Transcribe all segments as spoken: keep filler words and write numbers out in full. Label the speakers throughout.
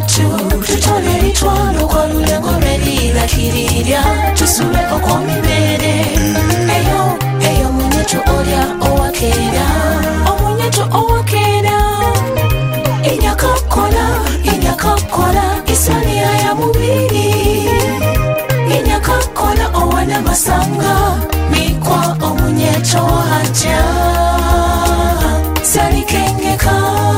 Speaker 1: yetu tutole litwalo kwa lulengo lwelila kirirya tusule okwomibere eyo eyo munyeto olya owakera omunyeto owakera inyakakola inyakakola isania ya mubiri inyakakola owana masanga mikwa omunyeto haja salikengeka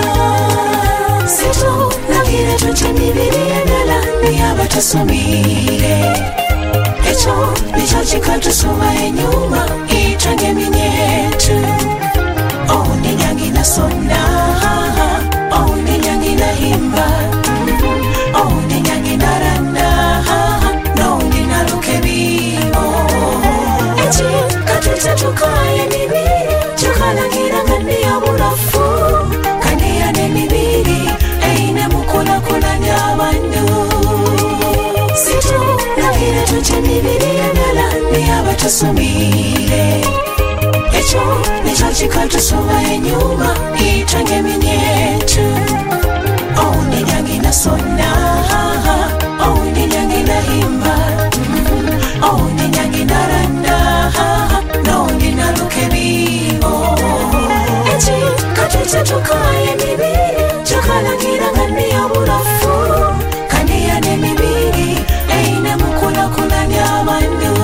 Speaker 1: sito nagire tuti mibiri endala niyabatasomire echo nicho kikatusoma enyuma itwange minyetu oundi nyangina sona oundi nyangina himba oundi nyangina randa noundi naluke bimo echi katute tukaye mibiri tukalagira ngandi ya mulafu kandi ya ne mibiri eine mukula kula nyabandu situ nagire tuti mibiri endala niyabatasomire echo nicho kikatusoma enyuma itwange minyetu oundi nyangina sona oundi nyangina himba oundi nyangina randa noundi naluke bimo echi katute tukaye mibiri tukalagira ngandi ya mulafu kandi ya ne mibiri eine mukula kula nyabandu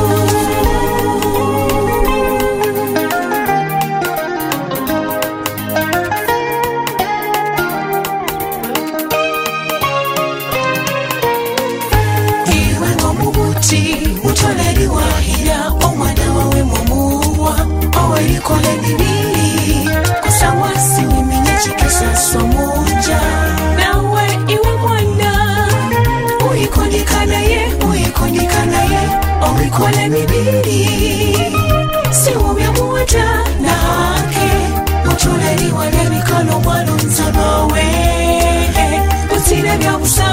Speaker 1: utoleri wahira omwana wawe mumuwa owelikole nibiri kusawasi wiminye chikisa somunja nawe iwe mwana uikondikana ye uikondikana ye owikole nibiri siwubya muwata nake utoleri wale mikalo mwalo nzabawe utile bya busa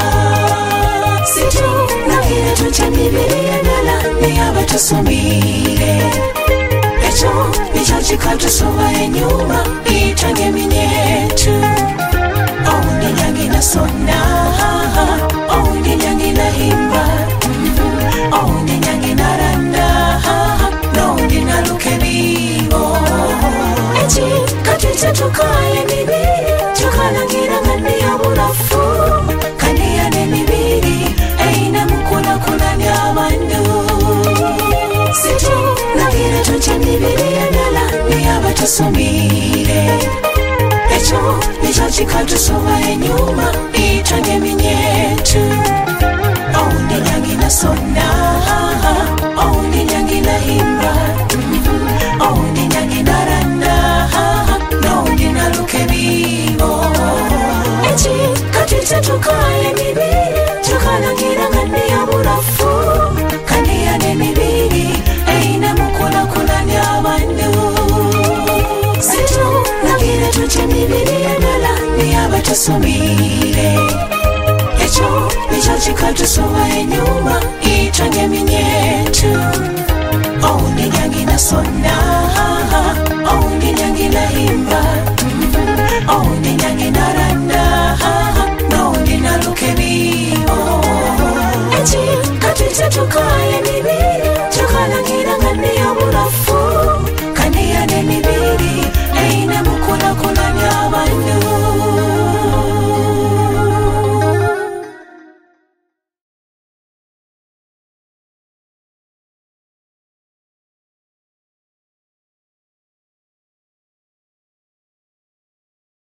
Speaker 1: situ nagire tuti mibiri endala niyabatasomire echo nicho kikatusoma enyuma itwange minyetu oundi nyangina sona oundi nyangina himba oundi nyangina randa noundi naluke bimo echi katute tukaye mibiri tukalagira ngandi ya mulafu kandi ya ne mibiri eine mukula kula nyabandu situ nagire tuti mibiri endala niyabatasomire echo nicho kikatusoma enyuma itwange minyetu oundi nyangina sona oundi nyangina himba oundi nyangina randa noundi naluke bimo echi katute tukaye mibiri tukalagira ngandi ya mulafu kandi ya ne mibiri eine mukula kula nyabandu situ nagire tuti mibiri endala niyabatasomire echo nicho kikatusoma enyuma itwange minyetu oundi nyangina sona oundi nyangina himba oundi nyangina randa noundi naluke bimo echi katute tukaye